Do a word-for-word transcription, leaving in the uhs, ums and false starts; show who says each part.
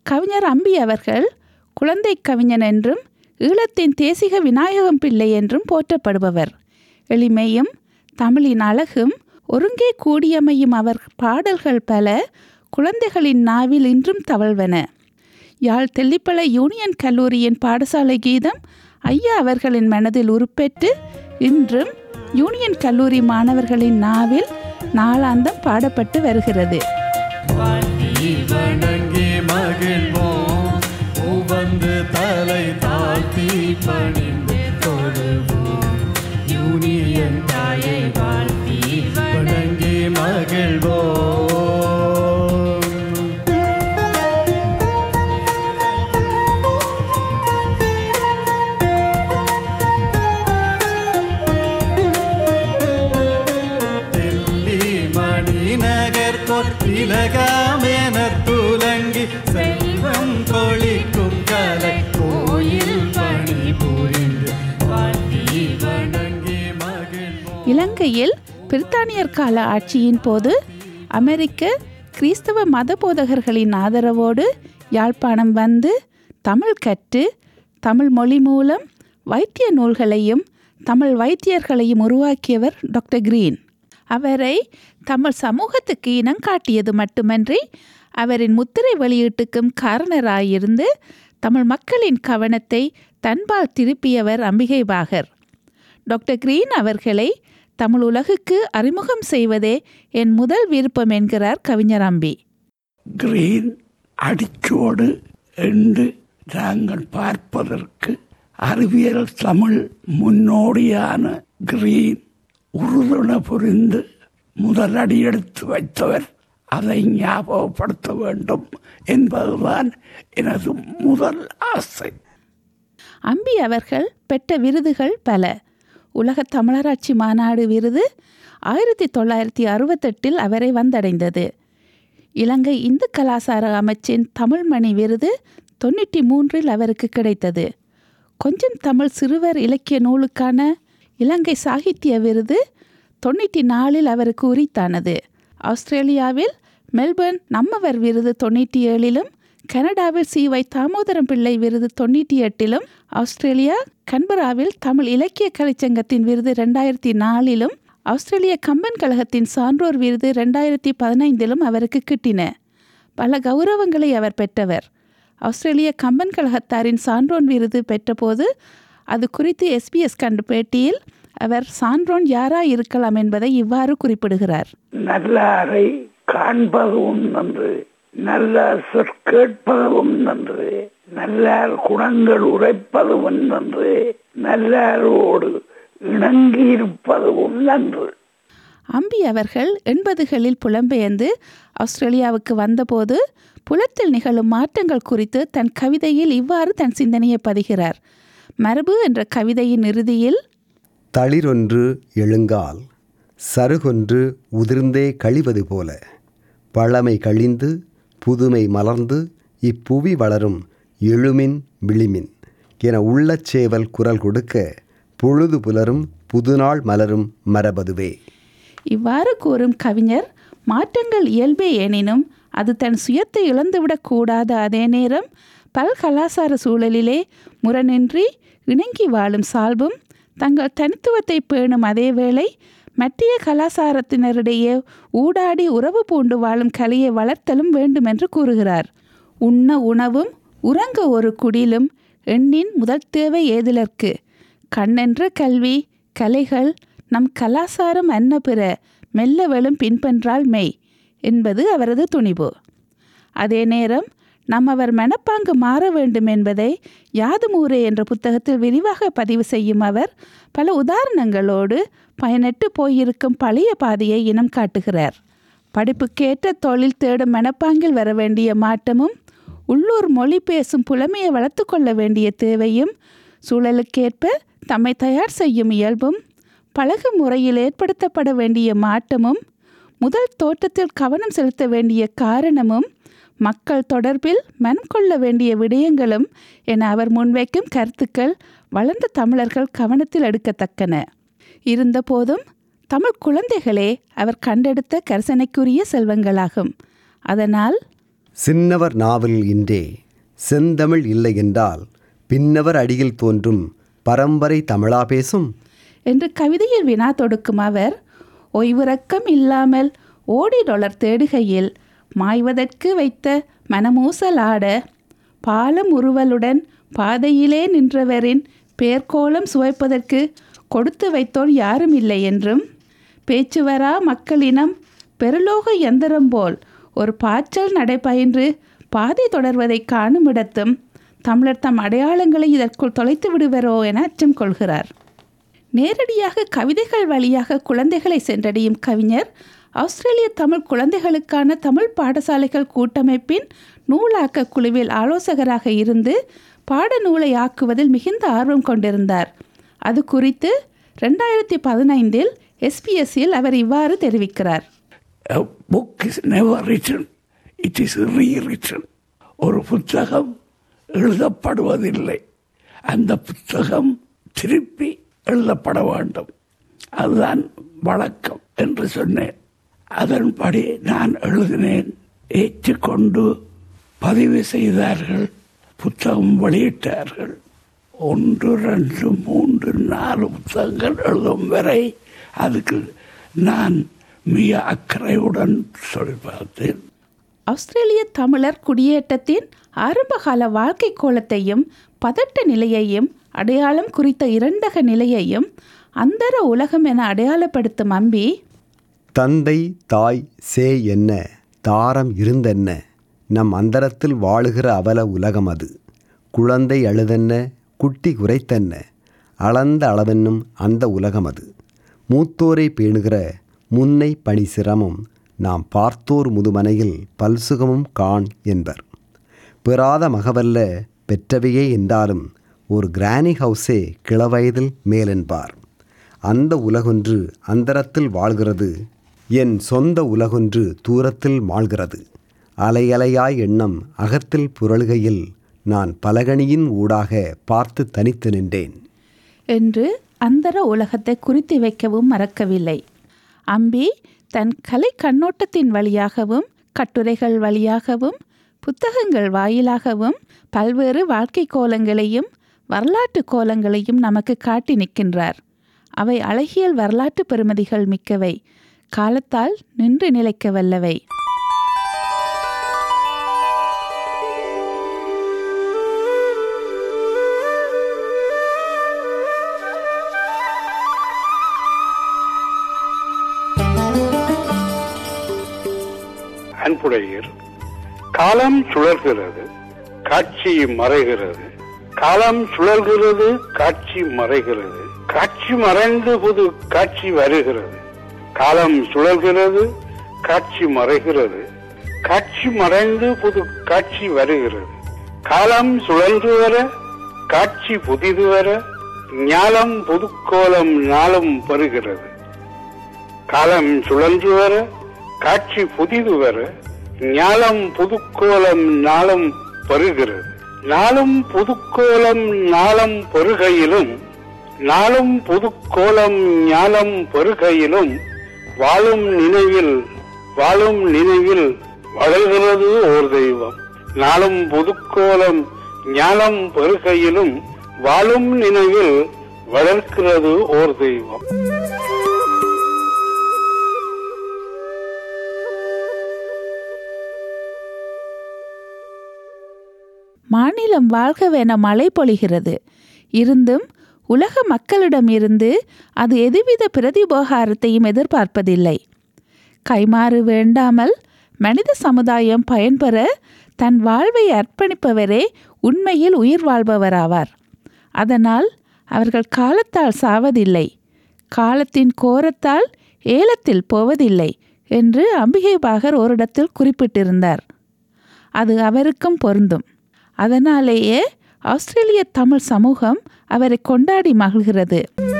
Speaker 1: கவிஞர் அம்பி அவர்கள் குழந்தை கவிஞன் என்றும் ஈழத்தின் தேசிக விநாயகம் பிள்ளை என்றும் போற்றப்படுபவர். எளிமையும் தமிழின் அழகும் ஒருங்கே கூடியமையும் அவர் பாடல்கள் பல குழந்தைகளின் நாவில் இன்றும் தவழ்வன. யாழ் தெல்லிப்பள யூனியன் கல்லூரியின் பாடசாலை கீதம் ஐயா அவர்களின் மனதில் உருப்பெற்று இன்றும் யூனியன் கல்லூரி மாணவர்களின் நாவில் நாளாந்தம் பாடப்பட்டு வருகிறது. இலங்கையில் பிரித்தானியர் கால ஆட்சியின் போது அமெரிக்க கிறிஸ்தவ மத போதகர்களின் ஆதரவோடு யாழ்ப்பாணம் வந்து தமிழ் கற்று தமிழ் மொழி மூலம் வைத்திய நூல்களையும் தமிழ் வைத்தியர்களையும் உருவாக்கியவர் டாக்டர் கிரீன். அவரை தமிழ் சமூகத்துக்கு இனங்காட்டியது மட்டுமன்றி அவரின் முத்திரை வெளியீட்டுக்கும் காரணராயிருந்து தமிழ் மக்களின் கவனத்தை தன்பால் திருப்பியவர் அம்பிகை பாகர். டாக்டர் கிரீன் அவர்களை தமிழ் உலகுக்கு அறிமுகம் செய்வதே என் முதல் விருப்பம் என்கிறார் கவிஞர் அம்பி.
Speaker 2: கிரீன் அடிச்சோடு என்று நாங்கள் பார்ப்பதற்கு அறிவியல் தமிழ் முன்னோடியான கிரீன் உறுதுண புரிந்து முதலடி எடுத்து வைத்தவர். அதை ஞாபகப்படுத்த வேண்டும் என்பதுதான் எனது முதல் ஆசை.
Speaker 1: அம்பி அவர்கள் பெற்ற விருதுகள் பல. உலக தமிழராட்சி மாநாடு விருது ஆயிரத்தி தொள்ளாயிரத்தி அறுபத்தெட்டில் அவரை வந்தடைந்தது. இலங்கை இந்து கலாசார அமைச்சின் தமிழ்மணி விருது தொண்ணூற்றி மூன்றில் அவருக்கு கிடைத்தது. கொஞ்சம் தமிழ் சிறுவர் இலக்கிய நூலுக்கான இலங்கை சாகித்ய விருது தொண்ணூற்றி நாலில் அவருக்கு உரித்தானது. ஆஸ்திரேலியாவில் மெல்பர்ன் நம்மவர் விருது தொண்ணூற்றி ஏழிலும் கனடாவில் சி வை தாமோதரம் பிள்ளை விருது தொண்ணூற்றி எட்டிலும் ஆஸ்திரேலியா கன்பராவில் தமிழ் இலக்கிய கலைச்சங்கத்தின் விருது ரெண்டாயிரத்தி நாலிலும் ஆஸ்திரேலிய கம்பன் கழகத்தின் சான்றோர் விருது ரெண்டாயிரத்தி பதினைந்திலும் அவருக்கு கிட்டின. பல கௌரவங்களை அவர் பெற்றவர். ஆஸ்திரேலிய கம்பன் கழகத்தாரின் சான்றோன் விருது பெற்றபோது அது குறித்து எஸ்பிஎஸ் கண்ட பேட்டியில் அவர் சான்றோன் யாராய் இருக்கலாம் என்பதை இவ்வாறு குறிப்பிடுகிறார்.
Speaker 2: நல்லாரை காண்பதும் நன்று, நல்லார் சொற்கேட்பதும் நன்று, நல்லார் குணங்கள் உரைப்பதும் நன்று, நல்லாரோடு இணங்கியிருப்பதும் நன்று.
Speaker 1: அம்பி அவர்கள் எண்பதுகளில் புலம்பெயர்ந்து ஆஸ்திரேலியாவுக்கு வந்தபோது புலத்தில் நிகழும் மாற்றங்கள் குறித்து தன் கவிதையில் இவ்வாறு தன் சிந்தனையை பதிகிறார். மரபு என்ற கவிதையின் இறுதியில்
Speaker 3: தளிரொன்று எழுங்கால் சருகொன்று உதிர்ந்தே கழிவது போல பழமை கழிந்து புதுமை மலர்ந்து இப்புவி வளரும் எழுமின் விளிமின் என உள்ளச்சேவல் குரல் கொடுக்க பொழுது புலரும் புதுநாள் மலரும் மரபதுவே.
Speaker 1: இவ்வாறு கூறும் கவிஞர் மாற்றங்கள் இயல்பே எனினும் அது தன் சுயத்தை இழந்துவிடக் கூடாத அதே நேரம் பல் கலாசார சூழலிலே முரணின்றி இணங்கி வாழும் சால்பும் தங்கள் தனித்துவத்தை பேணும் அதேவேளை மத்திய கலாசாரத்தினரிடையே ஊடாடி உறவு பூண்டு வாழும் கலையை வளர்த்தலும் வேண்டும் என்று கூறுகிறார். உண்ண உணவும் உறங்க ஒரு குடிலும் எண்ணின் முதல் தேவை ஏதிலற்கு கண்ணென்ற கல்வி கலைகள் நம் கலாசாரம் அன்ன பிற மெல்ல வெளும் பின்பற்றால் மெய் என்பது அவரது துணிவு. அதே நேரம் நாம் அவர் மனப்பாங்கு மாற வேண்டும் என்பதை யாதுமூரே என்ற புத்தகத்தில் விரிவாக பதிவு செய்யும் அவர் பல உதாரணங்களோடு பயனற்று போயிருக்கும் பழைய பாதையை இனம் காட்டுகிறார். படிப்புக்கேற்ற தொழில் தேடும் மனப்பாங்கில் வர வேண்டிய மாற்றமும் உள்ளூர் மொழி பேசும் புலமையை வளர்த்து கொள்ள வேண்டிய தேவையும் சூழலுக்கேற்ப தம்மை தயார் செய்யும் இயல்பும் பழகும் முறையில் ஏற்படுத்தப்பட வேண்டிய மாற்றமும் முதல் தோற்றத்தில் கவனம் செலுத்த வேண்டிய காரணமும் மக்கள் தொடர்பில் மனம் கொள்ள வேண்டிய விடயங்களும் என அவர் முன்வைக்கும் கருத்துக்கள் வளர்ந்த தமிழர்கள் கவனத்தில் எடுக்கத்தக்கன. இருந்தபோதும் தமிழ் குழந்தைகளே அவர் கண்டெடுத்த கரிசனைக்குரிய செல்வங்களாகும். அதனால்
Speaker 3: சின்னவர் நாவல் இன்றே செந்தமிழ் இல்லை என்றால் பின்னவர் அடியில் தோன்றும் பரம்பரை தமிழா பேசும்
Speaker 1: என்று கவிதையில் வினா தொடுக்கும் அவர், ஓய்வுறக்கம் இல்லாமல் ஓடி டொலர் தேடுகையில் மாய்வதற்கு வைத்த மனமூசலாட பாலம் உருவலுடன் பாதையிலே நின்றவரின் பேர்கோளம் சுவைப்பதற்கு கொடுத்து வைத்தோர் யாரும் இல்லை என்றும், பேச்சுவரா மக்களினம் பெருலோக யந்திரம் போல் ஒரு பாய்ச்சல் நடைபயின்று பாதை தொடர்வதை காணும் இடத்தும் தமிழர் தம் அடையாளங்களை இதற்குள் தொலைத்து விடுவரோ என அச்சம் கொள்கிறார். நேரடியாக கவிதைகள் வழியாக குழந்தைகளை சென்றடையும் கவிஞர் ஆஸ்திரேலிய தமிழ் குழந்தைகளுக்கான தமிழ் பாடசாலைகள் கூட்டமைப்பின் நூலாக்க குழுவில் ஆலோசகராக இருந்து பாடநூலை ஆக்குவதில் மிகுந்த ஆர்வம் கொண்டிருந்தார். அது குறித்து ரெண்டாயிரத்தி பதினைந்தில் எஸ்பிஎஸ்சியில் அவர் இவ்வாறு தெரிவிக்கிறார்.
Speaker 2: A book is never written, it is rewritten. ஒரு புத்தகம் எழுதப்படுவதில்லை, அந்த புத்தகம் திருப்பி எழுதப்பட வேண்டும், அதுதான் வழக்கம் என்று சொன்னேன். அதன்படி நான் எழுதினேன். ஏற்றுக்கொண்டு பதிவு செய்தார்கள், புத்தகம் வெளியிட்டார்கள். ஒன்று ரெண்டு மூன்று நாலு புத்தகங்கள் எழுதும் வரை அதுக்கு நான் மிக அக்கறையுடன் சொல்லி பார்த்தேன்.
Speaker 1: ஆஸ்திரேலிய தமிழர் குடியேற்றத்தின் ஆரம்பகால வாழ்க்கை கோலத்தையும் பதட்ட நிலையையும் அடையாளம் குறித்த இரண்டக நிலையையும் அந்தர உலகம் என அடையாளப்படுத்தும் அம்பி,
Speaker 3: தந்தை தாய் சே என்ன தாரம் இருந்தென்ன நம் அந்தரத்தில் வாழுகிற அவல உலகம் அது. குழந்தை அழுதென்ன குட்டி குறைத்தென்ன அளந்த அளவென்னும் அந்த உலகம் அது. மூத்தோரை பேணுகிற முன்னை பணி சிரமம் நாம் பார்த்தோர் முதுமனையில் பல்சுகமும் காண் என்பர். பெறாத மகவல்ல பெற்றவையே என்றாலும் ஒரு கிரானி ஹவுஸே கிளவயதில் மேலென்பார். அந்த உலகொன்று அந்தரத்தில் வாழ்கிறது, என் சொந்த உலகொன்று தூரத்தில் மாழ்கிறது. அலையலையாய் எண்ணம் அகத்தில் புரளுகையில் நான் பலகணியின் ஊடாக பார்த்து தனித்து நின்றேன்
Speaker 1: என்று அந்தர உலகத்தை குறித்து வைக்கவும் மறக்கவில்லை. அம்பி தன் கலை கண்ணோட்டத்தின் வழியாகவும் கட்டுரைகள் வழியாகவும் புத்தகங்கள் வாயிலாகவும் பல்வேறு வாழ்க்கை கோலங்களையும் வரலாற்று கோலங்களையும் நமக்கு காட்டி நிற்கின்றார். அவை அழகியல் வரலாற்று பெறுமதிகள் மிக்கவை, காலத்தால் நின்று நிலைக்க வல்லவை.
Speaker 4: அன்புடையர், காலம் சுழல்கிறது, காட்சி மறைகிறது. காலம் சுழல்கிறது, காட்சி மறைகிறது. காட்சி மறைந்து புது காட்சி வருகிறது. காலம் சுழல்கிறது, காட்சி மறைகிறது. காட்சி மறைந்து புது காட்சி வருகிறது. காலம் சுழன்று வர, காட்சி புதிது வர, ஞாலம் புதுக்கோலம் நாளும் பெறுகிறது. காலம் சுழன்று வர, காட்சி புதிது வர, ஞாலம் புதுக்கோலம் நாளும் பெறுகிறது. நாளும் புதுக்கோலம் நாளும் பெறுகையிலும், நாளும் புதுக்கோலம் ஞாலம் பெறுகையிலும், வாழும் நினைவில் வாழும் நினைவில் வளர்கிறது ஓர் தெய்வம். நாளும் புதுக்கோலம் ஞானம் பெறுகையிலும், வாழும் நினைவில் வளர்க்கிறது ஓர் தெய்வம்.
Speaker 1: மாநிலம் வாழ்கவென மழை பொழிகிறது. இருந்தும் உலக மக்களிடம் இருந்து அது எதுவித பிரதிபோகாரத்தையும் எதிர்பார்ப்பதில்லை. கைமாறு வேண்டாமல் மனித சமுதாயம் பயன்பெற தன் வாழ்வை அர்ப்பணிப்பவரே உண்மையில் உயிர் வாழ்பவராவார். அதனால் அவர்கள் காலத்தால் சாவதில்லை, காலத்தின் கோரத்தால் ஏலத்தில் போவதில்லை என்று அம்பிகை பாகர் ஓரிடத்தில் குறிப்பிட்டிருந்தார். அது அவருக்கும் பொருந்தும். அதனாலேயே ஆஸ்திரேலிய தமிழ் சமூகம் அவரை கொண்டாடி மகிழ்கிறது.